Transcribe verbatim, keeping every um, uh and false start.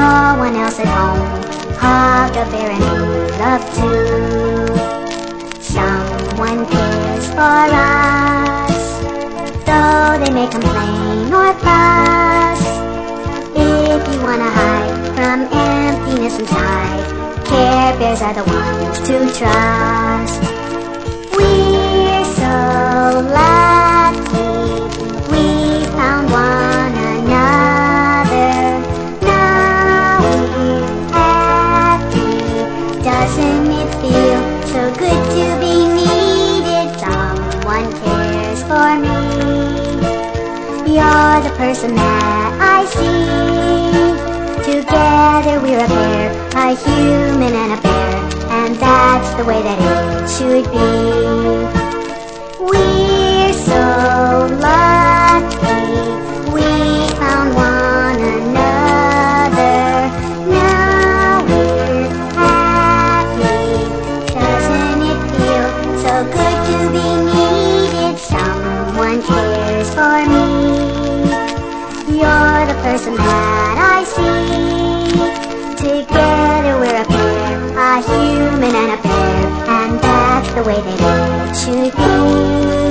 no one else at home. Hug a bear and be loved too. Someone cares for us, though they may complain or fuss. If you wanna hide from emptiness inside, Care Bears are the ones to trust. We're so lucky we found one another. Now we're happy. Doesn't it feel so good to be needed? Someone cares for me. You're the person that I see. Together we're a pair, a human and a bear, and that's the way that it should be. We're so lucky we found one another. Now we're happy. Doesn't it feel so good to be needed? Someone cares for me. You're the person that I see. Together we're a pair, a human and a bear, and that's the way that it should be.